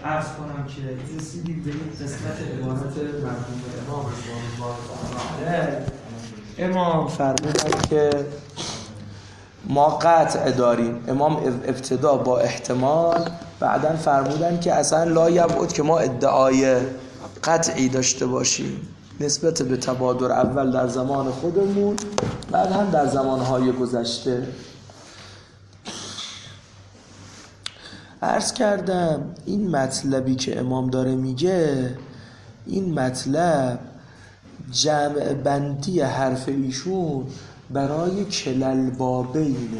عرض کنم که رسیدیم به این قسمت عبارت مرحوم امام رضوان الله تعالی امام فرمودن که ما قطع داریم. امام ابتدا با احتمال، بعدن فرمودن که اصلا لا یبعد که ما ادعای قطعی داشته باشیم نسبت به تبادر، اول در زمان خودمون بعد هم در زمانهای گذشته. عرض کردم این مطلبی که امام داره میگه، این مطلب جمع بندی حرف ایشون برای کلل بابینه،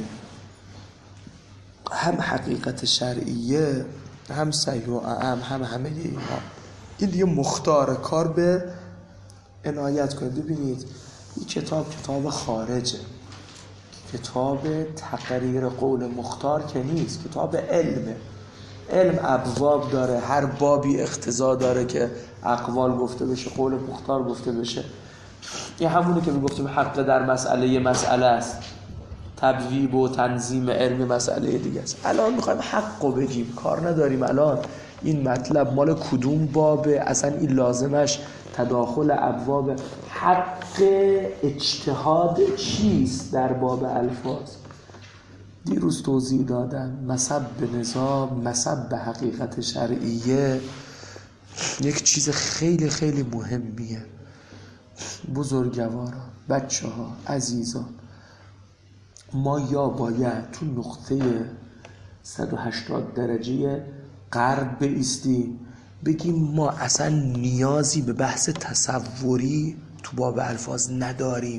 هم حقیقت شرعیه هم صحیح و اعم هم همه اینا. این دیگه مختار کار به عنایت کنید. ببینید این کتاب خارجه، کتاب تقریر قول مختار که نیست، کتاب علمه. علم ابواب داره، هر بابی اقتضا داره که اقوال گفته بشه، قول مختار گفته بشه. این همونه که میگفتیم حق در مسئله است، تبویب و تنظیم علم مسئله دیگه است. الان میخوایم حقو بگیم، کار نداریم الان این مطلب مال کدوم بابه، اصلا این لازمش تداخل ابواب. حق اجتهاد چیست در باب الفاظ؟ دیروز توضیح دادم. مصب به نظام، مصب به حقیقت شرعیه یک چیز خیلی خیلی مهمیه. بزرگواران، بچه ها، عزیزان، ما یا باید تو نقطه 180 درجه غرب بایستیم بگیم ما اصلا نیازی به بحث تصوری تو باب الفاظ نداریم.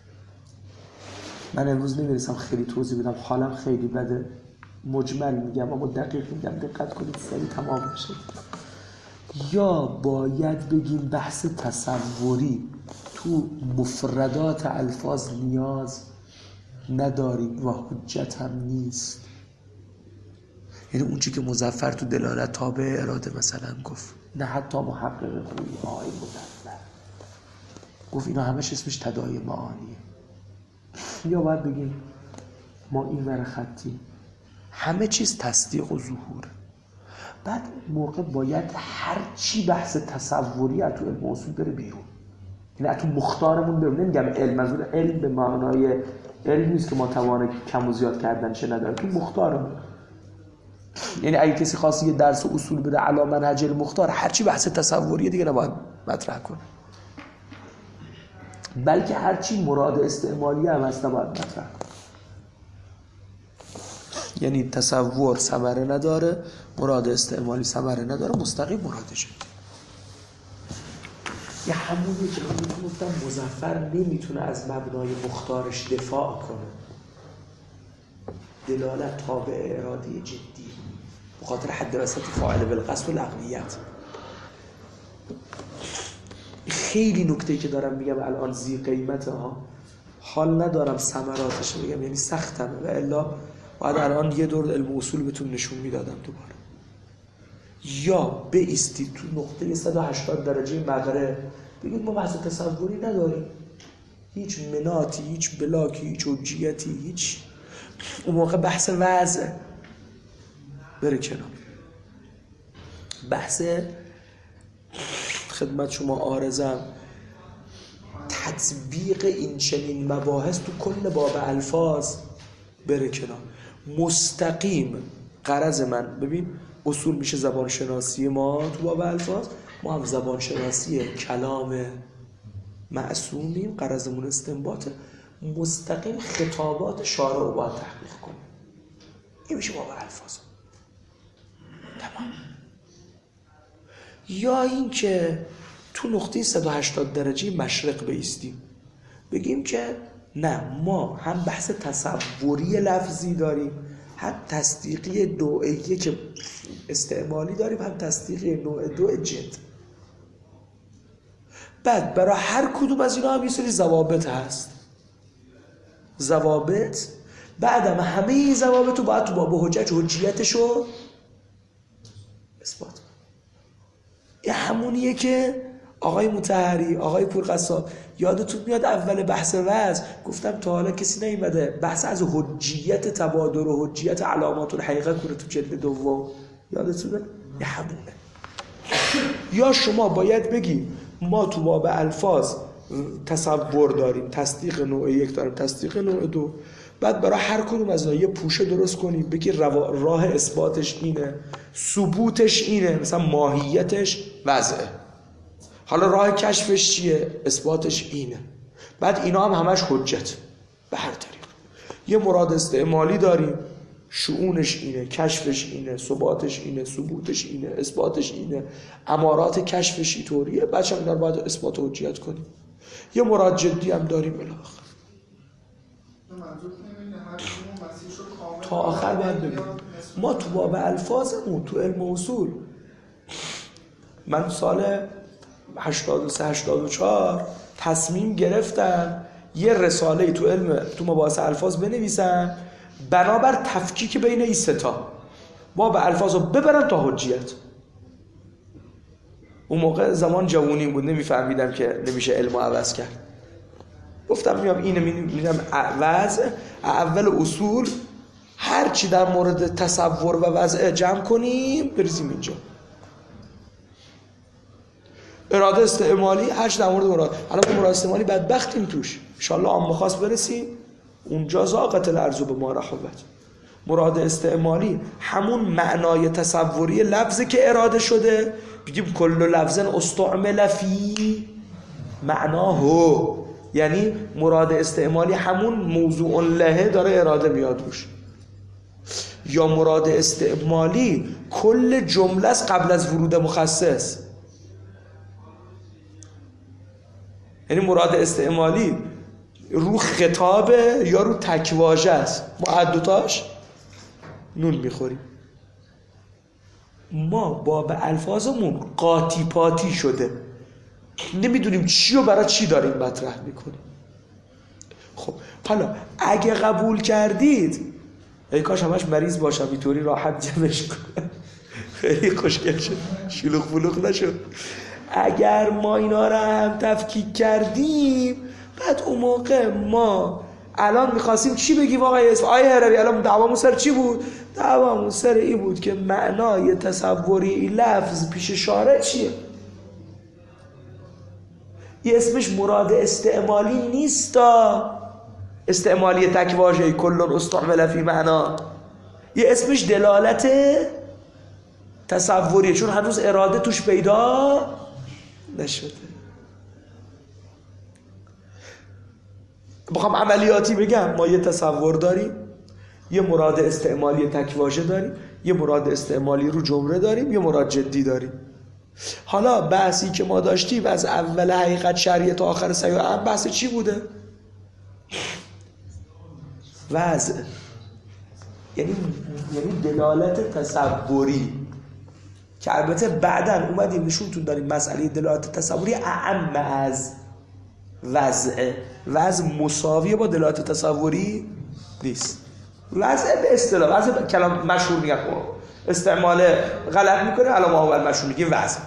من امروز نمیرسم خیلی توضیح بدم، حالم خیلی بده، مجمل میگم اما دقیق میگم، دقت کنید سریع تمام بشه. یا باید بگیم بحث تصوری تو مفردات الفاظ نیاز نداریم و حجت هم نیست. یعنی اون چی که مظفر تو دلالت تابع اراده مثلا گفت، نه حتی محقق خویی آقای مظفر گفت اینا همش اسمش تداعی معانیه. یا باید بگیم ما این ور خطی همه چیز تصدیق و ظهوره. بعد موقع باید هر چی بحث تصوری از تو علم اصول بره بیرون، یعنی از تو مختارمون بیرون. نمیگم علم، منظور علم به معنای علم نیست که ما توان کم و زیاد کردنش نداره، تو مختارمون. یعنی اگه کسی خواست یه درس اصول بده علی منهج المختار، هر چی بحث تصوریه دیگه نباید مطرح کنه، بلکه هر چی مراد استعمالی هم هست نباید مطرح کنه. یعنی تصور ثمره نداره، مراد استعمالی ثمره نداره، مستقیم مرادشه. یه همونی که من گفتم مظفر نمیتونه از مبنای مختارش دفاع کنه، دلالت تابع ارادی جدی بخاطر حد وسط فاعل بالقصد و لغویت. خیلی نکته که دارم میگم الان زی قیمته ها، حال ندارم ثمراتش بگم، یعنی سختمه و الا بعد الان یه دور علم اصول بهتون نشون میدادم دوباره. یا بایستید تو نقطه 180 درجه مغرب بگید ما بحث تصوری نداریم، هیچ مناتی، هیچ بلاکی، هیچ حجیتی، هیچ. اون موقع بحث وضع بره کنار. بحث خدمت شما عارضم تطبیق این چنین مباحث تو کل باب الفاظ بره کنار. مستقیم غرض من، ببین اصول میشه زبان شناسی ما تو باب الفاظ، ما هم زبان شناسی کلام معصومیم، غرضمون استنباطه. مستقیم خطابات شارع رو باید تحقیق کنیم. این میشه باب الفاظ. تمام. یا این که تو نقطه 180 درجه مشرق بایستیم بگیم که نه، ما هم بحث تصوری لفظی داریم، هم تصدیقی نوعیه که استعمالی داریم، هم تصدیقی نوع دو جد. بعد برای هر کدوم از اینا هم یه سری ضوابط هست. ضوابط بعدم همه این ضوابط رو باید تو باب حجیتش رو اثبات کنیم. این همونیه که آقای مطهری، آقای پورقصاب، یادتون میاد اول بحث وضع گفتم تا حالا کسی نیومده بحث از حجیت تبادر و حجیت علامات الحقیقه کنه تو جلد دوم، یادتونه؟ یه همونه. یا شما باید بگی ما تو باب الفاظ تصور داریم، تصدیق نوع یک داریم، تصدیق نوع دو، بعد برای هر کدوم از اینا یه پوشه درست کنیم، بگی راه اثباتش اینه، ثبوتش اینه، مثلا ماهیتش وضعه، حالا راه کشفش چیه، اثباتش اینه، بعد اینا هم همش حجت به هر طریق. یه مراد استعمالی داریم، شؤونش اینه، کشفش اینه، ثباتش اینه، ثبوتش اینه، اثباتش اینه، امارات کشفش اینطوریه، بچه‌ها اینا رو باید اثبات و حجت کنیم. یه مراد جدی هم داریم الاخر. تا آخر باید ببینیم. ما تو باب الفاظمون تو علم اصول، من سال 83-84 تصمیم گرفتم یه رساله‌ای تو علم تو مباحث الفاظ بنویسم بنابر تفکیک بین این سه تا، ما به الفاظو ببرم تا حجیت. اون موقع زمان جوونی بود، نمیفهمیدم که نمیشه علمو عوض کرد. گفتم میام اینو میرم وضع اول اصول، هر چی در مورد تصور و وضع جمع کنیم بریزیم اینجا. اراده استعمالی هر چی در مورد مراد، الان مراد استعمالی بدبختیم توش، ان شاء الله عام خاص برسیم اونجا ضاقت الارض بما رحبت. مراد استعمالی همون معنای تصوری لفظی که اراده شده، بگیم کل لفظ استعمل فی معناه، یعنی مراد استعمالی همون موضوع له داره اراده میاد روش. یا مراد استعمالی کل جمله است قبل از ورود مخصص، یعنی مراد استعمالی رو خطابه یا رو تکواژه است، ما عدوتاش نون میخوریم. ما با الفاظمون قاطی پاتی شده، نمیدونیم چی و برای چی داریم مطرح میکنیم. خب حالا اگه قبول کردید، ای کاش همش مریض باشم اینطوری راحت جمعش کنم، خیلی خوشگل شد، شلوغ بلوغ نشد. اگر ما اینا رو هم تفکیک کردیم، بعد اون موقع ما الان میخواستیم چی بگیم آقای اسم آیه هروی، الان دعوامون سر چی بود؟ دعوامون سر این بود که معنای تصوری لفظ پیش شارع چیه؟ این اسمش مراد استعمالی نیستا، استعمالی تکواژه کلون استعمل فی معنا، یه اسمش دلالت تصوریه، چون هنوز اراده توش پیدا نشده. بخوام عملیاتی بگم، ما یه تصور داریم، یه مراد استعمالی تکواژه داریم، یه مراد استعمالی رو جمله داریم، یه مراد جدی داریم. حالا بحثی که ما داشتیم از اول حقیقت شرعیه تا آخر سیاق هم بحث چی بوده؟ وضع، یعنی دلالت تصوری، که البته بعداً اومدیم نشونتون داریم مسئله دلالت تصوری اعم از وضع مساویه با دلالت تصوری نیست. وضع به اصطلاح، وضع کلام مشهور میگن، استعمال غلط میکنه، الان ما اول مشهور میگیم وضع.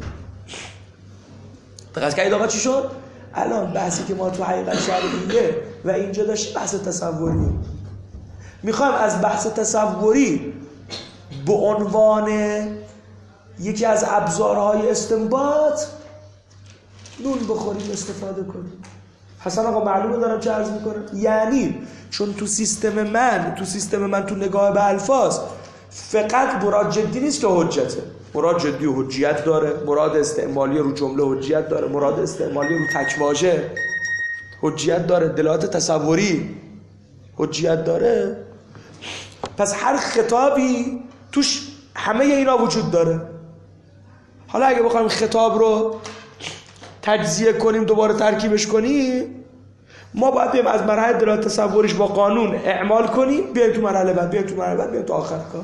دقیق کردید آقا چی شد؟ الان بحثی که ما تو حقیقت شرعیه و اینجا داشتیم بحث تصوریه. میخوایم از بحث تصوری به عنوان یکی از ابزارهای استنباط نون بخوریم، استفاده کنیم. حسن آقا معلومه دارم چه عرض میکنم؟ یعنی چون تو سیستم من تو نگاه به الفاظ فقط مراد جدی نیست که حجته، مراد جدی و حجیت داره، مراد استعمالی رو جمله حجیت داره، مراد استعمالی رو تکواژه حجیت داره، دلالت تصوری حجیت داره. پس هر خطابی توش همه اینا وجود داره. حالا اگه بخوایم خطاب رو تجزیه کنیم، دوباره ترکیبش کنیم، ما باید بریم از مرحله دلالت تصوریش با قانون اعمال کنیم، بیایم تو مرحله بعد، بیایم تو آخر کار.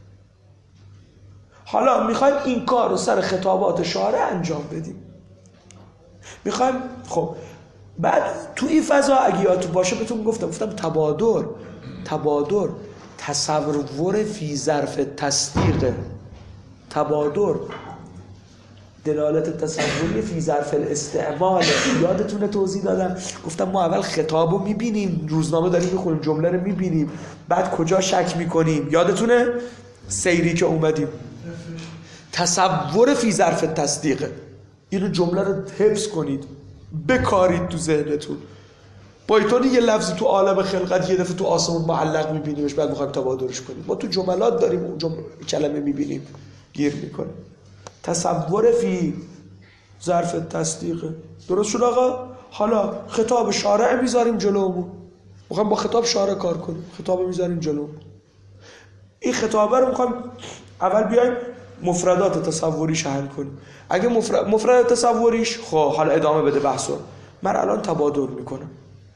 حالا میخوایم این کار رو سر خطابات شارع انجام بدیم. میخوایم خب بعد تو این فضا اگه یادتون باشه بهتون گفتم تبادر تصور فی ظرف تصدیق، تبادر دلالت تصوری فی ظرف الاستعمال. یادتونه توضیح دادم، گفتم ما اول خطاب رو میبینیم، روزنامه داریم میخونیم، جمله رو میبینیم، بعد کجا شک میکنیم. یادتونه سیری که اومدیم تصور فی ظرف تصدیقه. اینو جمله رو حفظ کنید، بکارید تو ذهنتون. پایتون یه لفظی تو عالم خلقت یه دفعه تو آسمون معلق میبینیمش، بعد میخوایم تبادرش کنیم. ما تو جملات داریم اون کلمه میبینیم گیر میکنیم. تصور فی ظرف تصدیقه. درست شد آقا؟ حالا خطاب شارع میذاریم جلومون، میخوایم با خطاب شارع کار کنیم، خطاب میذاریم جلومون. این خطابه رو میخوایم اول بیایم مفردات تصوریش حل کنیم. اگه مفرد تصوریش، خب حالا ادامه بده بحثو. من الان تبادر میکنم،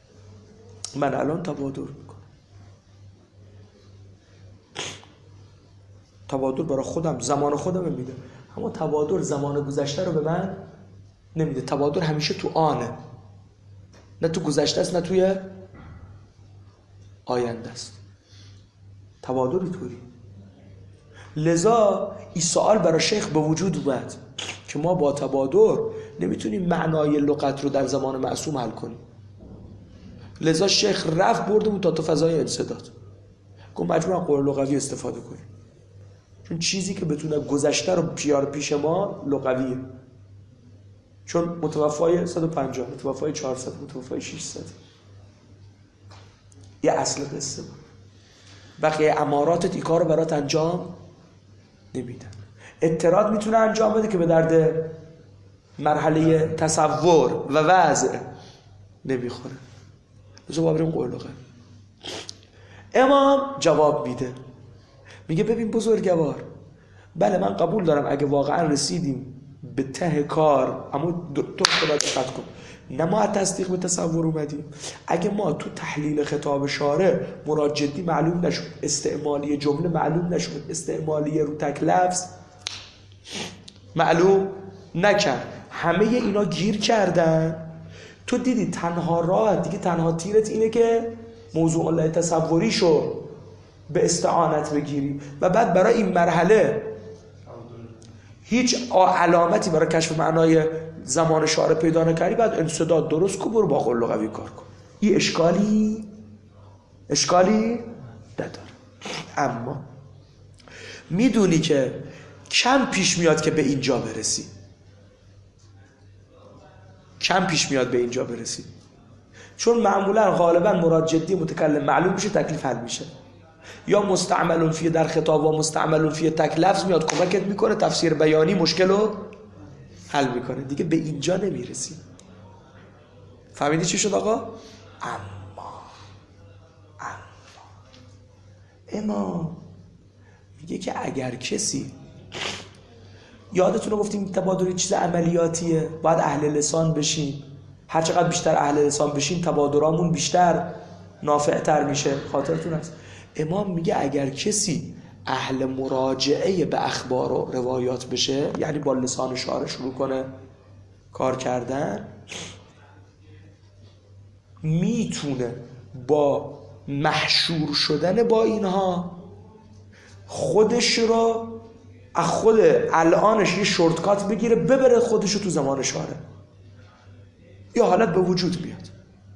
تبادر برای خودم زمان خودم میده، اما تبادر زمان گذشته رو به من نمیده. تبادر همیشه تو آنه، نه تو گذشته است نه توی آینده است. تبادر طوری. لذا این سوال برای شیخ به وجود اومد که ما با تبادر نمیتونیم معنای لغت رو در زمان معصوم حل کنیم. لذا شیخ رفت بردمون تا فضای انسداد، گفت مجبورم قول لغوی استفاده کنیم، چون چیزی که بتونه گذشته رو بیاره پیش ما لغویه، چون متوفای 150، متوفای 400، متوفای 600. یه اصل قصه بود. بقیه اماراتت این کار رو برات انجام نمیدن. اعتراض میتونه انجام بده که به درد مرحله تصور و وضع نمیخوره. بذار بریم قول لغوی. امام جواب میده، میگه ببین بزرگوار، بله من قبول دارم اگه واقعا رسیدیم به ته کار، اما تو خدا دقت کن، نه ما تصدیق به تصور اومدیم. اگه ما تو تحلیل خطاب شارع مراد جدی معلوم نشد، استعمالی جمله معلوم نشد، استعمالی رو تک لفظ معلوم نکرد، همه اینا گیر کردن، تو دیدی تنها راه دیگه، تنها تیرت اینه که موضوع الله تصوریشو به استعانت بگیری و بعد برای این مرحله هیچ علامتی برای کشف معنای زمان شارع پیدا نکردی، بعد انسداد درست کن، برو با قول لغوی کار کن. این اشکالی نداره. اما میدونی که کم پیش میاد که به اینجا برسی، چون معمولا غالبا مراد جدی متکلم معلوم میشه، تکلیف حل میشه، یا مستعملون فیه در خطاب و مستعملون فیه تک لفظ میاد کمکت میکنه، تفسیر بیانی مشکل رو حل میکنه، دیگه به اینجا نمیرسی. فهمیدی چی شد آقا؟ اما میگه که اگر کسی، یادتونه گفتیم تبادر چیز عملیاتیه، باید اهل لسان بشیم، هر چقدر بیشتر اهل لسان بشیم تبادرامون بیشتر نافع‌تر میشه. خاطرتون هست امام میگه اگر کسی اهل مراجعه به اخبار و روایات بشه، یعنی با لسان شارع شروع کنه کار کردن، میتونه با محشور شدن با اینها خودش رو از خود الانش یه شورتکات بگیره، ببره خودش رو تو زمان شارع. یا حالت به وجود میاد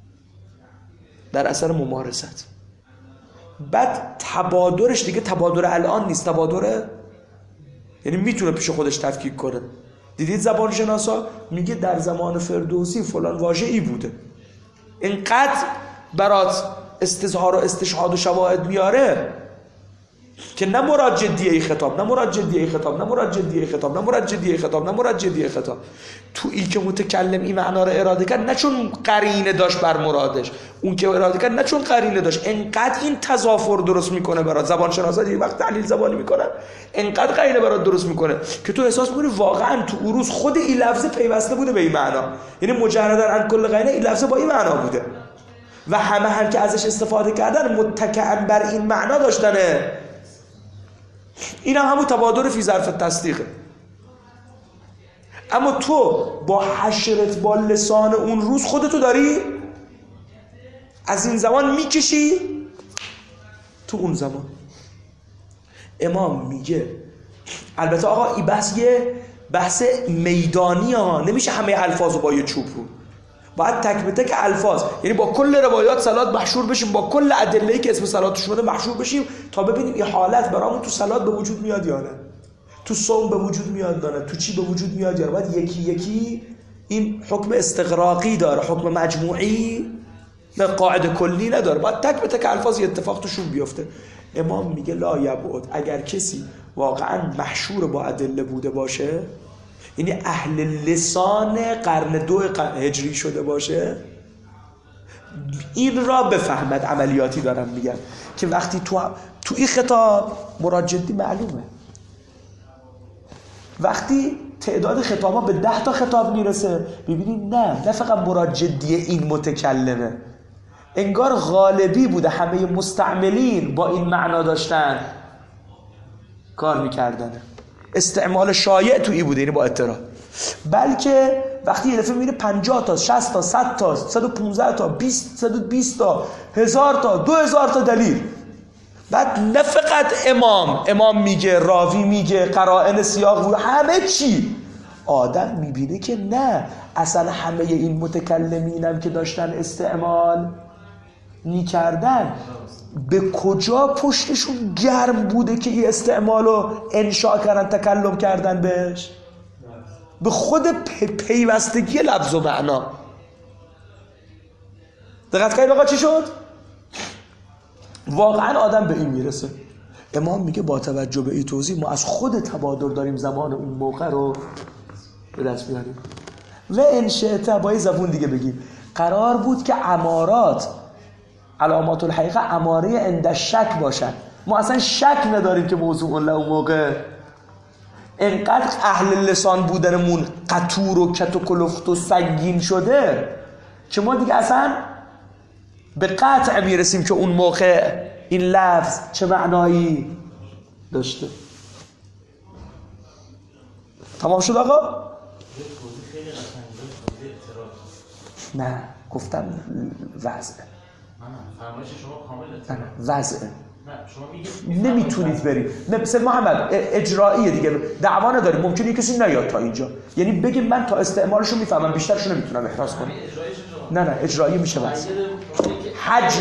در اثر ممارست. بعد تبادرش دیگه تبادر الان نیست، تبادر یعنی میتونه پیش خودش تفکیک کنه. دیدید زبان شناسا میگه در زمان فردوسی فلان واژه‌ای بوده، اینقدر برات استظهار و استشهاد و شواهد میاره که نه مراد جدیه خطاب، نه مراد جدیه خطاب، نه مراد جدیه خطاب، نه مراد جدیه خطاب، نه مراد جدیه خطاب. تو این که متکلم این معنا رو اراده کرد، نه چون قرینه داشت بر مرادش، اون که اراده کرد نه چون قرینه داشت، انقدر این تضافر درست میکنه برات. زبان شناسا دیگه وقت تحلیل زبانی میکنن انقدر قرینه برات درست میکنه که تو احساس میکنی واقعا تو اون روز خود این لفظ پیوسته بوده به این معنا، یعنی مجردا عن کل قرینه این لفظ با این معنا بوده و همه هم که ازش استفاده کردن متکئا بر این معنا داشتنه. این هم همون تبادر فی ظرف تصدیقه. اما تو با حشرت با لسان اون روز خودتو داری از این زمان میکشی تو اون زمان. امام میگه البته آقا این بحث یه بحث میدانی ها، نمیشه همه الفاظو با یه چوب رو، باید تک به تک الفاظ، یعنی با کل روایات صلات محشور بشیم، با کل ادله‌ای که اسم صلاتش اومده محشور بشیم تا ببینیم این حالت برامون تو صلات به وجود میاد یا نه. تو صوم به وجود میاد داره، تو چی به وجود میاد یا باید یکی یکی این حکم استغراقی داره، حکم مجموعی نه، قاعده کلی نداره، باید تک به تک الفاظ اتفاق توشون بیفته. امام میگه لا یبعد، اگر کسی واقعا محشور با ادله بوده باشه، یعنی اهل لسان قرن 2 هجری شده باشه، این را بفهمد. عملیاتی دارم میگم که وقتی تو این خطاب مراد جدی معلومه، وقتی تعداد خطابا به 10 تا خطاب میرسه ببینید نه فقط مراد جدی این متکلمه، انگار غالبی بوده، همه مستعملین با این معنا داشتن کار میکردن، استعمال شایع تو ای بوده، یعنی با اعتراض. بلکه وقتی یه دفعه میره 50 تا 60 تا 100 تا 115 تا 20 120 تا 1000 تا 2000 تا دلیل، بعد نه فقط امام میگه، راوی میگه، قرائن سیاق، همه چی آدم میبینه که نه اصلا همه این متکلمینم که داشتن استعمال میکردن به کجا پشتشون گرم بوده که این استعمالو انشاء کردن، تکلم کردن بهش، به خود پیوستگی لفظ و معنا. دقت کنید آقا چی شد؟ واقعا آدم به این میرسه. امام میگه با توجه به این توضیح ما از خود تبادر داریم زمان اون موقع رو به دست میاریم. و انشاء با یه زبون دیگه بگیم، قرار بود که امارات، علامات الحقیقه اماره عند شک باشن، ما اصلا شک نداریم که موضوع اون موقع انقدر اهل لسان بودنمون قطور و کت و کلفت و سنگین شده که ما دیگه اصلا به قطع میرسیم که اون موقع این لفظ چه معنایی داشته. تمام شد آقا؟ نه گفتم وضعه. فرمایش شما کامل وضعه. نمیتونید برید. مثل محمد اجراییه دیگه، دعوا نداریم، ممکنه کسی نیاد تا اینجا، یعنی بگه من تا استعمالشو میفهمم، بیشترشو نمیتونم احراز کنم. نه اجرایی میشه واسه حجم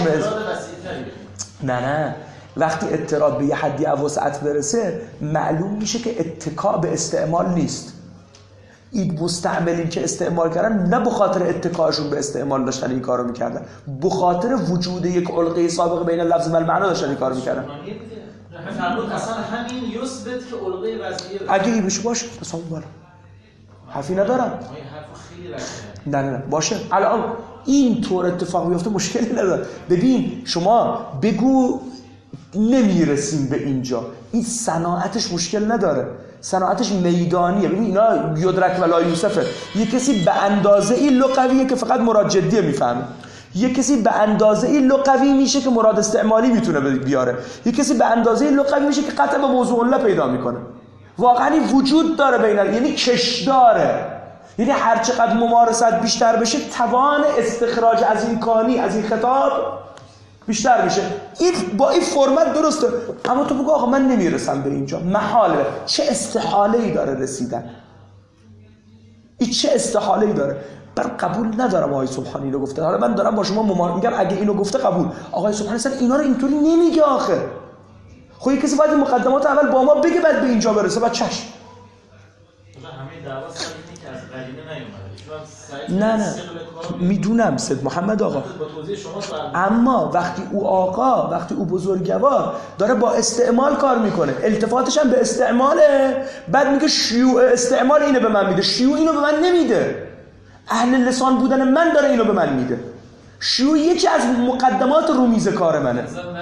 نه وقتی اضطراب به یه حدی وسعت برسه معلوم میشه که اتکا به استعمال نیست. این مستعملین که استعمال کردن نه به خاطر اتکاشون به استعمال داشتن این کارو میکردن، به خاطر وجود یک علقه سابق بین لفظ و معنا داشتن این کارو میکردن. اصلا همین یثبت که علقه وضعیه اگه این بشه باشه اصلا بالا حرفی ندارم. نه باشه. الان این طور اتفاق بیفته مشکلی نداره. ببین شما بگو نمیرسیم به اینجا، این صناعتش مشکل نداره، صناعتش میدانیه. ببین اینا یدرک ولا یوسفه، یه کسی به اندازه این لغویه که فقط مراد جدیه میفهمه، یه کسی به اندازه این لغوی میشه که مراد استعمالی میتونه بیاره، یه کسی به اندازه این لغوی میشه که قطع به موضوع الله پیدا میکنه. واقعا این وجود داره بین، یعنی کش داره، یعنی هر چقدر ممارست بیشتر بشه توان استخراج از این کانی از این خطاب بیشتر میشه. این با این فرمت درسته، اما تو بگو آقا من نمیرسم به اینجا، محاله. چه استحاله‌ای داره رسیدن، این چه استحاله‌ای داره. من قبول ندارم آقای سبحانی اینو گفته، حالا من دارم با شما میگم اگه اینو گفته قبول. آقای سبحانی اصلا اینا رو اینطوری نمیگه آخه. خب یه کسی باید این مقدمات اول با ما بگه بعد به اینجا برسه، بعد چشم. همه دعوا سر اینه که از قرینه نیومده. نه میدونم سید محمد آقا، اما وقتی او بزرگوار داره با استعمال کار میکنه، التفاتش هم به استعماله، بعد میگه شیوع استعمال اینو به من میده، شیوع اینو به من نمیده، اهل لسان بودن من داره اینو به من میده. شیوع یکی از مقدمات رومیز کار منه.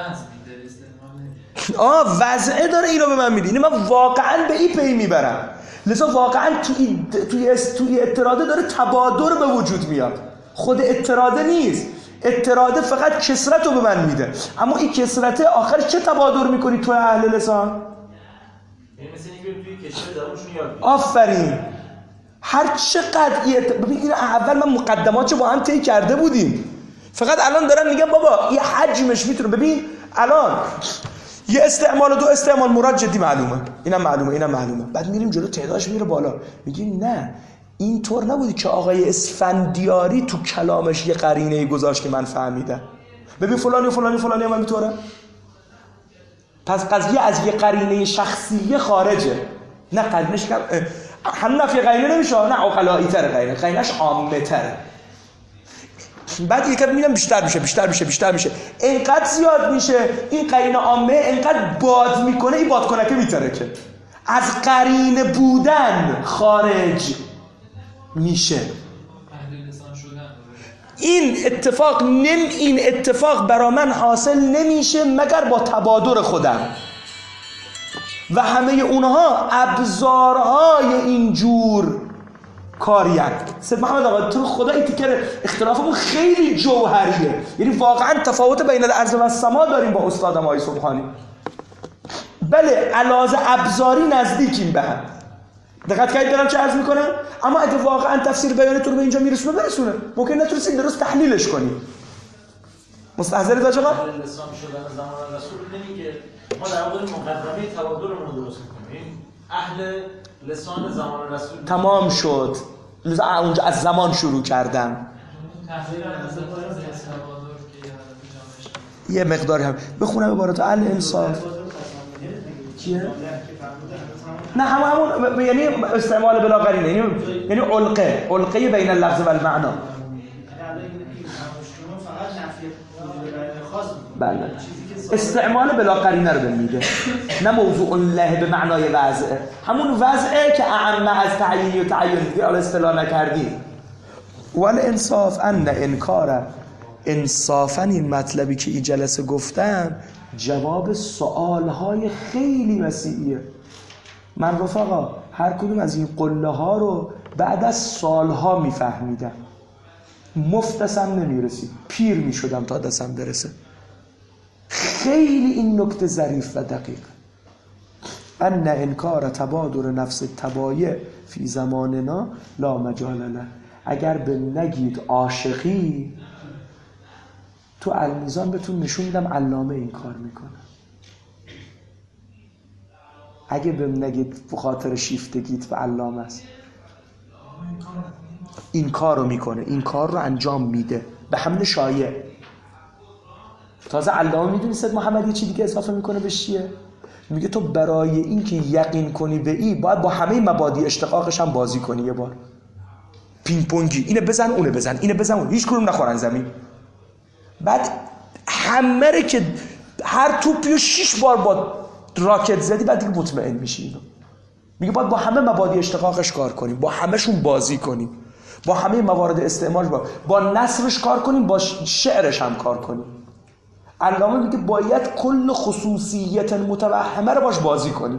وضعه داره اینو به من میده، اینو من واقعا به این پی میبرم. لذا واقعا توی اعتراضه داره تبادر به وجود میاد، خود اعتراضه نیست. اعتراضه فقط کسرت رو به من میده، اما این کسرت آخر چه تبادر میکنی تو اهل لسان؟ یعنی مثل اینکه توی کشور دارمشون یاد میگیری. آفرین. هر چقدر ببین این اول من مقدماتشو با هم طی کرده بودیم، فقط الان دارم میگم بابا این حجمش میتونه. ببین الان یه استعمال و دو استعمال مراد جدی معلومه، اینم معلومه، بعد میریم جلو تعدادش میره بالا، میگیم نه اینطور نبودی که آقای اسفندیاری تو کلامش یه قرینه‌ای گذاشت که من فهمیدم. ببین فلانی هم اینطوره. پس قضیه از یه قرینه شخصیه خارجه، نه قرینش کم هم نفی قرینه نمیشه، نه عقلایی تره قرینش عامه تره. بعد یکم میبینم بیشتر میشه اینقدر زیاد میشه این قرینه عامه، اینقدر باد میکنه این بادکنکه میترکه، از قرینه بودن خارج میشه. این اتفاق برا من حاصل نمیشه مگر با تبادر خودم و همه اونها ابزارهای اینجور کاریک. سید محمد آقا تو خدا این تیکر اختلافمون خیلی جوهریه، یعنی واقعا تفاوت بین الارض و السما داریم با استادم آقای سبحانی. بله علاوه ابزاری نزدیکیم به هم، دقت کردید دارم چه عرض میکنم؟ اما اگه واقعا تفسیر بیانتون رو به اینجا میرسونه برسونه، ممکن نتونستید درست تحلیلش کنید. مستحضر داشت آقا؟ لسان شدن زمان رسول نمیگه ما در واقع مقدمه تبادرمون رو درست میکنیم. اهل لسان زمان رسول تمام شد، اونجا از زمان شروع کردم. یه مقداری هم بخونم عبارات اهل انصاف کیه؟ نه همون یعنی استعمال بلا قرینه، یعنی علقه بین اللفظ و المعنا. بله استعمال بلا قرینه رو میگه، نه موضوع الله به معنای وضعه، همون وضعه که اعم از تعیین و تعین دیگه حالا اصطلاح نکردیم. ولی انصاف ان انکار انصافا این مطلبی که این جلسه گفتم جواب سوالهای خیلی وسیعیه. من رفقا هر کدوم از این قله ها رو بعد از سالها میفهمیدم، مفتسم نمیرسید، پیر میشدم تا دستم برسه. خیلی این نکته ظریف و دقیق. ان انکار تبادر نفس الطبایع فی زماننا لا مجال له. اگر به نگید عاشقی تو المیزان بهتون نشون میدم علامه این کار میکنه. اگه بهم نگید به خاطر شیفتگیت و علامه است، این کار رو میکنه، این کار رو انجام میده به حمل شایع. تازه علامه میدونی سید محمد یه چی دیگه اضافه میکنه بهش چیه؟ میگه تو برای این که یقین کنی به این باید با همه مبادی اشتقاقش هم بازی کنی. یه بار پینگ پونگی، اینه بزن اونه بزن، اینه بزن اون، هیچ کدوم نخورن زمین. بعد همه رو که هر توپیو 6 بار با راکت زدی بعد دیگه مطمئن میشی. اینو میگه باید با همه مبادی اشتقاقش کار کنیم، با همه‌شون بازی کنیم، با همه موارد استعمالش با نثرش کار کنیم، با شعرش هم کار کنیم. علامه میگه باید کل خصوصیت متوهمه رو باش بازی کنیم.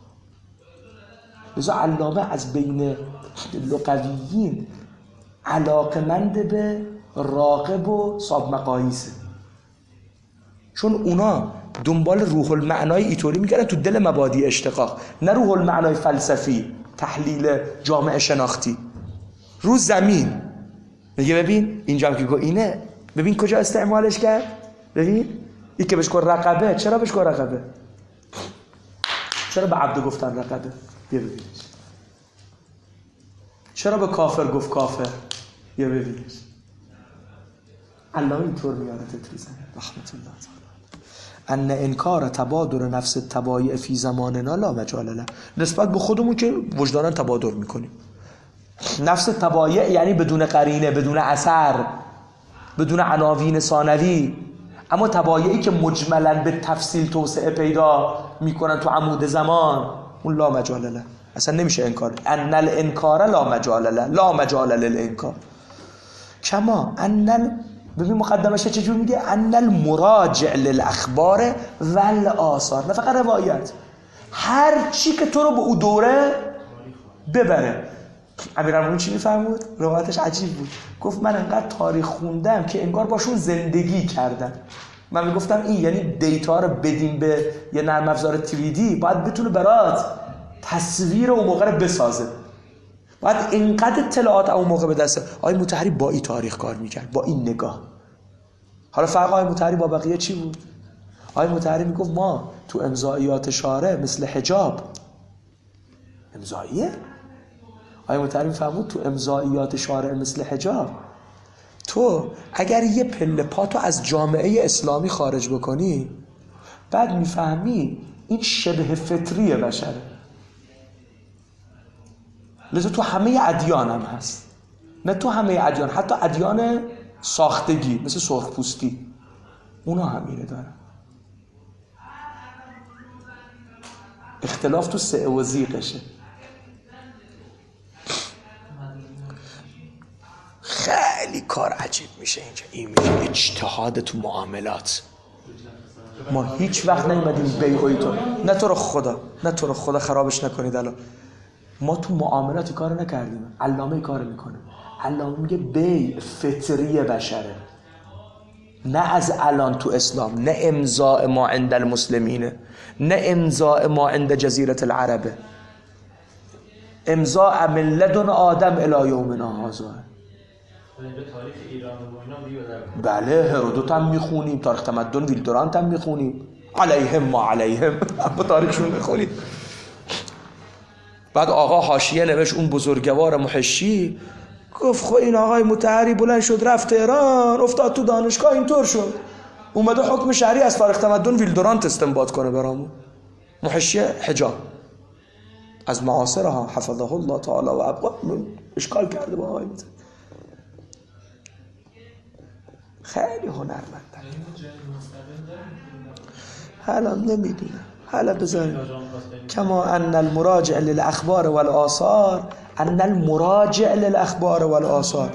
لذا علامه از بین لغویین علاقمند به راغب و صاحب مقاییسه، چون اونا دنبال روح المعنای ایطوری میگردن تو دل مبادی اشتقاق، نه روح المعنای فلسفی تحلیل جامعه شناختی. رو زمین میگه ببین اینجا هم که گو اینه، ببین کجا استعمالش کرد، ببین این که بهش گفت رقبه، چرا بهش گفت رقبه؟ چرا به عبد گفتن رقبه؟ یه ببینش. چرا به کافر گفت کافر؟ یه ببینش. الله اینطور میاره تتریزن رحمت الله تعالی. ان انکار تبادر نفس الطبایع فی زماننا لا مجال له. نسبت به خودمون که وجدانا تبادر میکنیم. نفس الطبایع یعنی بدون قرینه، بدون اثر، بدون عناوین ثانوی. اما طبایعی که مجملاً به تفصیل توسعه پیدا میکنن تو عمود زمان، اون لا مجال له، اصلا نمیشه انکار. ان الانکار لا مجال له، لا مجال للانکار. کما ان ببین مقدمش چجور میگه؟ ان المراجع للاخبار والآثار، نه فقط روایت، هر چی که تو رو به او دوره ببره. امیرالمومنین چی میفرمود؟ روایتش عجیب بود. گفت من انقدر تاریخ خوندم که انگار باشون زندگی کردم. من میگفتم این یعنی دیتا رو بدیم به یه نرم افزار 3D باید بتونه برات تصویر اون موقع رو بسازه، باید اینقدر اطلاعات اون موقع به دسته. آقای مطهری با این تاریخ کار میکرد، با این نگاه. حالا فرق آقای مطهری با بقیه چی بود؟ آقای مطهری میگفت ما تو امضایات شارع مثل حجاب امضاییه. آقای مطهری میفهمود تو امضایات شارع مثل حجاب تو اگر یه پله پاتو از جامعه اسلامی خارج بکنی بعد میفهمی این شبه فطری بشره. لذا تو همه ادیان هم هست، نه تو همه ادیان، حتی ادیان ساختگی مثل سرخپوستی اونا همینه دارن. اختلاف تو سعه و ضیقشه. خیلی کار عجیب میشه اینجا. این میشه اجتهاد تو معاملات. ما هیچ وقت نیومدیم بیعوی تو، نه تو رو خدا خرابش نکنید الان. ما تو معاملات کار نکردیم. علامه کار میکنه. علامه میگه بیع فطری بشره، نه از الان تو اسلام، نه امضاء ما عند المسلمینه، نه امضاء ما عند جزیره العربه، امضاء من لدن آدم الی یومنا هذا. تاریخ ایران و اینا بله هرودوت هم میخونیم، تاریخ تمدن ویلدورانت هم میخونیم، علیهم ما علیهم با تاریخشون میخونیم. بعد آقا حاشیه نوشت اون بزرگوار محشی، گفت خب این آقای مطهری بلند شد رفت تهران، افتاد تو دانشگاه اینطور شد، اومده حکم شرعی از تاریخ تمدن ویلدورانت استنباط کنه برامون. محشی حجاب از معاصرها حفظه الله تعالی و ابقا اشکال کرده با آقای مطهری. خیلی هنرمندن. حالا نمیدونم، حالا بذاریم کما ان المراجع للاخبار والآثار، ان المراجع للاخبار والآثار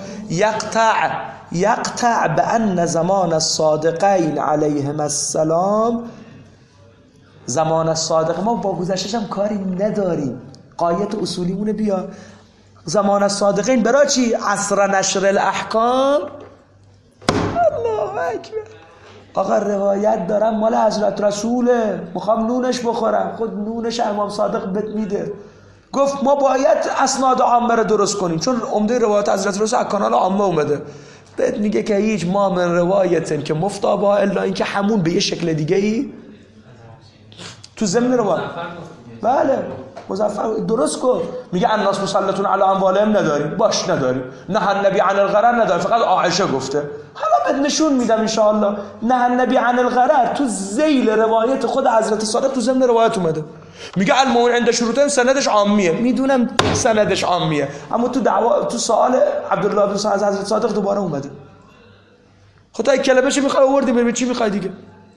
يقطع بان زمان الصادقین علیهم السلام، زمان الصادق ما با گذشته‌ش هم کاری نداریم، قایت اصولیمونه بیار. زمان الصادقین برای چی؟ عصر نشر الاحکام. الله اکبر. آقا روایت دارم مال حضرت رسوله، میخوام نونش بخورم، خود نونش امام صادق بهت میده. گفت ما باید اسناد عامه رو درست کنیم، چون عمده روایت حضرت رسول از کانال عامه اومده. بهت میگه که هیچ ما من روایتن که مفتابا الا این که همون به یه شکل دیگه ای تو ضمن روایت. بله مظفر درست کن. میگه الناس مسلطون علی اموالهم نداریم، باش نداریم. نه النبی عن الغرر نداره، فقط عایشه گفته. حالا بهت نشون میدم ان شاء الله. نه النبی عن الغرر تو ذیل روایت خود حضرت صادق تو ضمن روایت اومده. میگه المؤمن عند شروطه سندش عامیه. میدونم سندش عامیه، اما تو سوال عبدالله بن سعد از حضرت صادق دوباره اومده. خدا یک کلمه چی میخوای آوردی، ببین چی میخوای دیگه.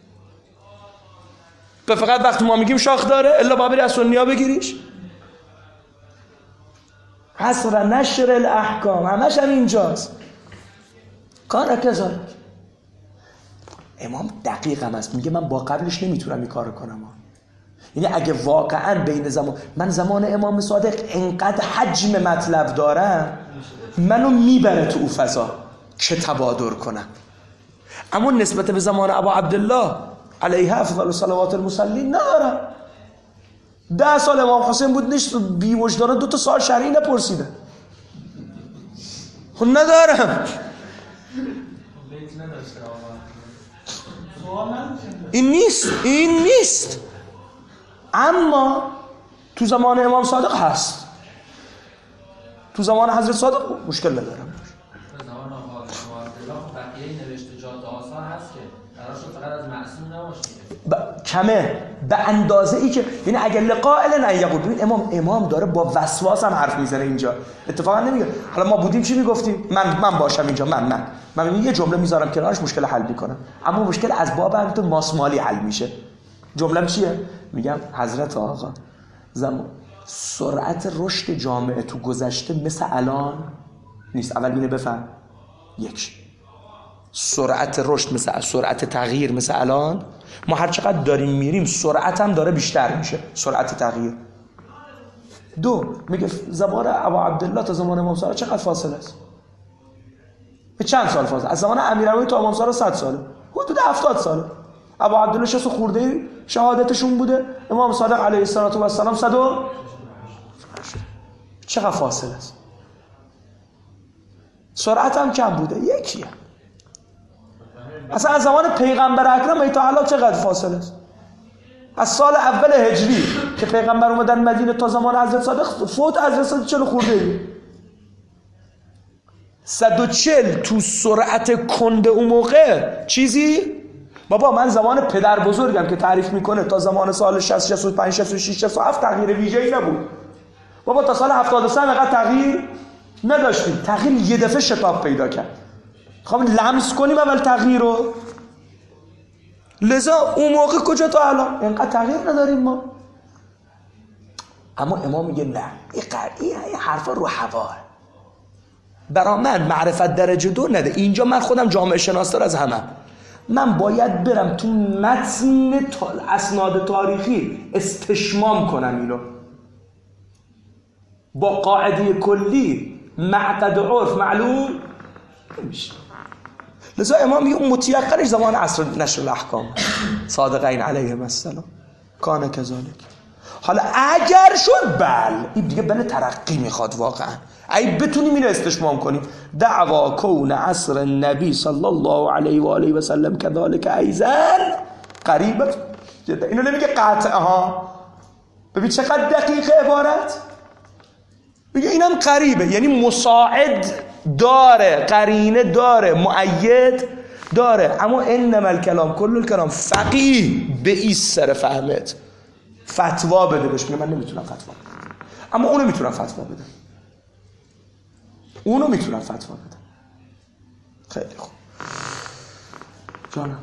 فقط وقتی ما میگیم شاخ داره الا با بری از سنی‌ها بگیریش. عصر نشر الاحکام همش هم اینجاست. کار کذالک. امام دقیق هم هست، میگه من با قبلش نمیتونم این کار کنم. یعنی اگه واقعا بین من زمان امام صادق انقدر حجم مطلب دارم، منو میبره تو فضا که تبادر کنم. اما نسبت به زمان ابا عبدالله علیه افضل الصلوات المصلین ندارم. 10 سال امام حسین بود نیست بی وجدانه 2 تا سال شرعی نپرسیده. خب ندارم. این نیست. اما تو زمان امام صادق هست، تو زمان حضرت صادق مشکل ندارم. زمان آقا بقیه نوشته جات آثار هست که قرارشون فقط از معصوم نباشه کمه به اندازه ای که یعنی اگر لقائل نه یقول. ببین امام داره با وسواس هم حرف میزنه اینجا. اتفاقا نمیگه حالا ما بودیم چی میگفتیم، من باشم اینجا، من یه جمله میذارم کنارش مشکل حل میکنم، اما مشکل از باب همین ماسمالی حل میشه. جمله‌م چیه؟ میگم حضرت آقا سرعت رشد جامعه تو گذشته مثل الان نیست. اول اینو بفهم. یک، سرعت رشد مثل سرعت تغییر مثل الان، ما هر چقدر داریم میریم سرعت هم داره بیشتر میشه، سرعت تغییر. 2 میگه زمان ابا عبدالله تا زمان امام صادق چقدر فاصله است؟ به چند سال فاصله؟ از زمان امیرالمومنین تا امام صادق 100 ساله، حدود 70 ساله. ابا عبدالله 60 خورده شهادتشون بوده، امام صادق علیه السلام 100. چقدر فاصله است؟ سرعت هم کم بوده، یکیه. اصلا از زمان پیغمبر اکرم تا الان چقدر فاصله است؟ از سال اول هجری که پیغمبر اومدن مدینه تا زمان حضرت صادق فوت حضرت صادق 40 خورده. 140 تو سرعت کنده اون موقع چیزی؟ بابا من زمان پدر بزرگم که تعریف میکنه تا زمان سال 60 65 66 67 تغییر ویژه‌ای نبود. بابا تا سال 73 اینقدر تغییر نداشتیم. تغییر یه دفعه شتاب پیدا کرد. خب لمس کنیم اول تغییر رو. لذا اون موقع کجا تا الان اینقدر تغییر نداریم ما. اما امام میگه نه، این حرفا رو هوا. برا من معرفت درجه 2 نده. اینجا من خودم جامعه شناس‌تر از همه، من باید برم تو متن اسناد تاریخی استشمام کنم اینو با قاعده کلی معقد عرف معلوم نمیشه. لذا امام میگه اون متیقنش زمان عصر نشر الاحکام صادقین علیهم السلام کان کذالک. حالا اگر شد این دیگه بله ترقی میخواد واقعا. ای بتونیم اینو استشمام کنیم دعوا کون عصر النبی صلی الله علیه و آله و سلم کذالک ایضا قریب جدا. اینو نمیگه قطعه ها، ببین چقدر دقیق عبارت. میگه اینم قریبه، یعنی مساعد داره، قرینه داره، مؤید داره. اما انما الکلام کل الکلام فقیه به این سر فهمت فتوا بده. بهش میگه من نمیتونم فتوا بدم، اما اونو میتونم فتوا بدم. اونو میتونم فتوا بدم. خیلی خوب جانم.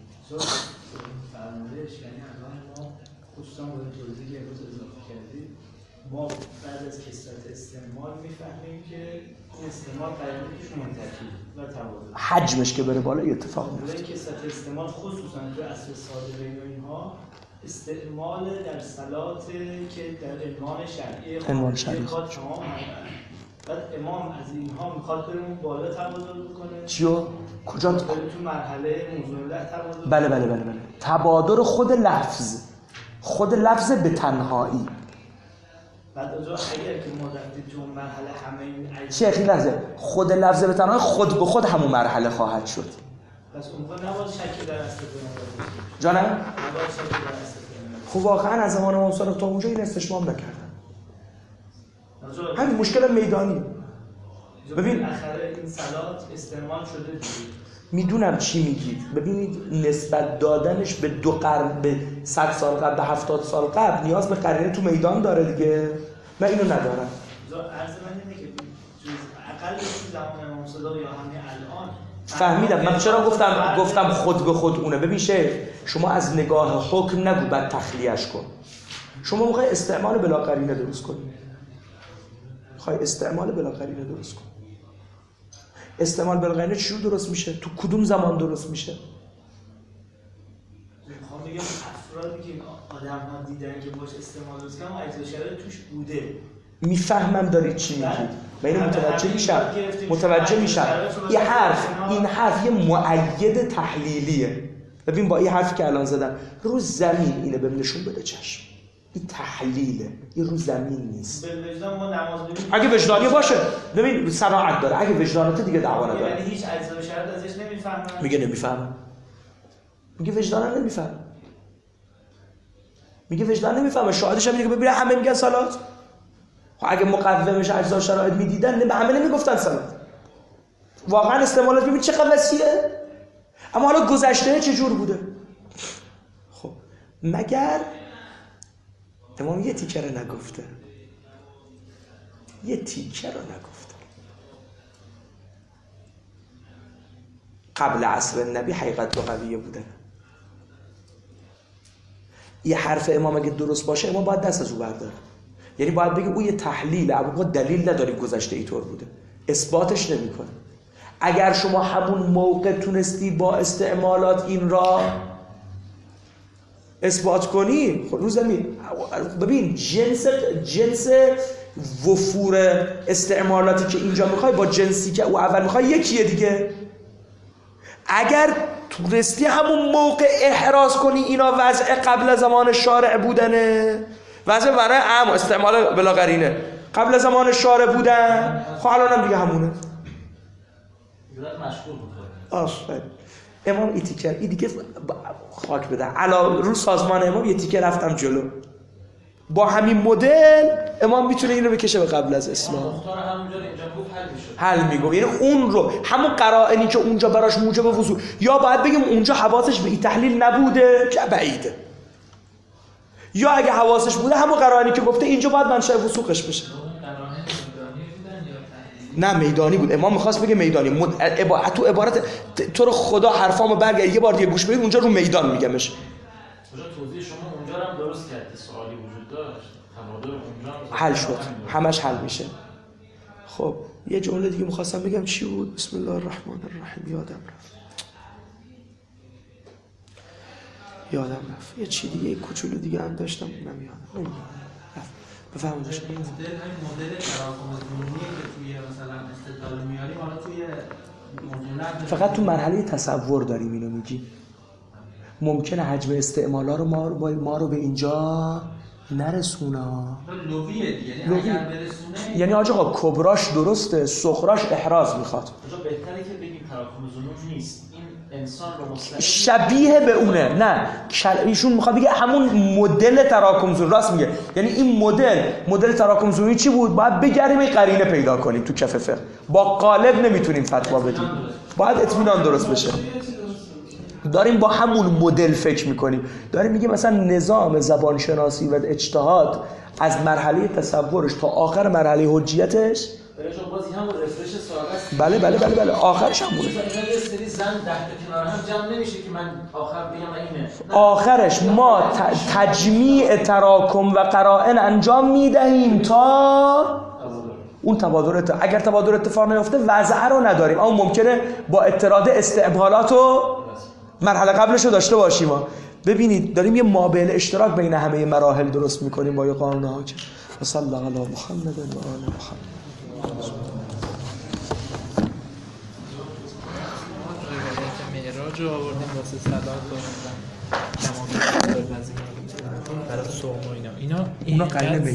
فرمودش یعنی الان ما خصوصا با این توضیحی که امروز اضافه کردید ما بعد از کثرت استعمال میفهمیم که این استعمال قیمتش منتفی و تبادل حجمش که بره بالا اتفاق میفته. کثرت استعمال خصوصا تو عصر صادقین و اینها استعمال در صلات که در عنوان شرعی میخواد تمام بعد امام از اینها میخواد بریم اون بالا تبادل بکنه. چیو؟ کجا؟ بریم تو مرحله موضوع تبادل. بله تبادل خود لفظ به تنهایی. بعد اونجا اگر که ما رفتیم تو مرحله همه این شیخ این لحظه خود لفظ به تنهایی خود به خود همون مرحله خواهد شد. پس اون موقع نباید شکی در اصل کنیم. جانم؟ نباید شکی در اصل کنیم. خب واقعا از زمان امام صادق تا اونجا این استشمام نکردن. همین مشکل میدانی. ببین آخره این صلات استعمال شده دیگه. میدونم چی میگید. ببینید نسبت دادنش به 2 قرن، به 100 سال قبل، به 70 سال قبل نیاز به قرینه تو میدان داره دیگه. من اینو ندارم. عرض من اینه که اقل تو زمان امام صادق یا همین الان فهمیدم. من چرا گفتم خود به خود اونه. ببین شیخ شما از نگاه حکم نگو بعد تخلیه‌اش کن. شما موقع استعمال بلا قرینه درست کنید. خواهی استعمال بلا قرینه درست کن. استعمال بلا قرینه چجور درست میشه؟ تو کدوم زمان درست میشه؟ میخوام بگم افرادی که آدم‌ها دیدن که باش استعمال درست کنن اجزا شرایط توش بوده. میفهمم دارید چی میگید. من اینو متوجه میشم. این حرف یه مؤید تحلیلیه. ببین با این حرفی که الان زدم رو زمین اینه بهم نشون بده چشم. این تحلیله، این رو زمین نیست. به وجدان ما نماز ببینیم. اگه وجدانی باشه ببین صراحت داره. اگه وجدانته دیگه دعوا نداره. یعنی هیچ اجزا شرط ازش نمیفهمن. میگه نمیفهمم. میگه وجدانم نمیفهمه. میگه وجدان نمیفهمه. شاهدش هم اینه که ببین همه میگن صلات. خب اگه مقومش اجزا شرایط میدیدن به همه نمیگفتن صلات. واقعا استعمالات ببین چقدر وسیعه. اما حالا گذشته چجور بوده؟ خب مگر امام یه تیکه رو نگفته. قبل عصر نبی حقیقت لغویه بوده. یه حرف امام اگه درست باشه امام باید دست از او برداره. یعنی باید بگه او یه تحلیل، اما دلیل نداره گذشته اینطور بوده. اثباتش نمیکنه. اگر شما همون موقع تونستی با استعمالات این را اثبات کنی، خب رو زمین ببین جنس وفور استعمالاتی که اینجا میخوای با جنسی که او اول میخوای یکیه دیگه. اگر تونستی همون موقع احراز کنی اینا وضع قبل زمان شارع بودنه، وضع برای عام استعمال بلا قرینه قبل زمان شارع بودن، خب الان هم دیگه همونه. آفرین. امام این دیگه خاک بده علاوه رو سازمان امام یه تیکه رفتم جلو. با همین مدل امام میتونه این رو بکشه به قبل از اسلام. حل میگم. یعنی اون رو همون قرائنی که اونجا براش موجب وضوح، یا باید بگیم اونجا حواسش به این تحلیل نبوده که بعیده، یا اگه حواسش بوده همون قرائنی که گفته اینجا باید منشأ وثوقش بشه. نه میدانی بود. امام می‌خواست بگه میدانی. تو عبارت تو رو خدا حرفامو برگرد یه بار دیگه گوش بدید، اونجا رو میدان میگمش. اونجا توضیح شما اونجا رو هم درست کردی، سوالی وجود داشت، تبادل اونجا حل شد، همش حل میشه. خب یه جمله دیگه می‌خواستم بگم، چی بود؟ بسم الله الرحمن الرحیم. یادم رفت. یه چی دیگه کوچولو دیگه هم داشتم اونم یادم رفت. بفرمایید. این مدل تراکم ظنونی که توی مثلا استدلال میاریم، حالا توی موضوع فقط تو مرحله تصور داریم اینو میگی. ممکنه حجم استعمالا رو ما رو به اینجا نرسونا. لویه دیگه، یعنی اگر برسونه، یعنی آقا کبراش درسته، صغراش احراز میخواد. بهتره که بگیم تراکم ظنون نیست، این انسان رو مستقیم شبیه به اونه. نه ایشون میخواد بگه همون مدل تراکم ظنون. راست میگه. یعنی این مدل تراکم ظنونی چی بود؟ باید بگردیم این قرینه پیدا کنیم تو کف فقه. با قالب نمیتونیم فتوا بدیم، باید اطمینان درست بشه. داریم با همون مدل فکر میکنیم. داریم میگیم مثلا نظام زبانشناسی و اجتهاد از مرحله تصورش تا آخر مرحله حجیتش، بازی همون رفرش سوال است. بله آخرش هم بوده. یه سری زن ده کنار هم جمع نمیشه که من آخر بگم اینه. آخرش ما تجمیع تراکم و قرائن انجام میدهیم تا اون تبادل. اگر تبادل اتفاق نیفته وضع رو نداریم، اما ممکنه با اطراد استعمالات و مرحله قبلش رو داشته باشیم. ببینید داریم یه مابعد اشتراک بین همه مراحل درست میکنیم با یه قانون حاکم. صلی الله علی محمد و آل محمد. معراج رو آوردیم واسه صلات و تمام برای صوم و اینا اونا قرینه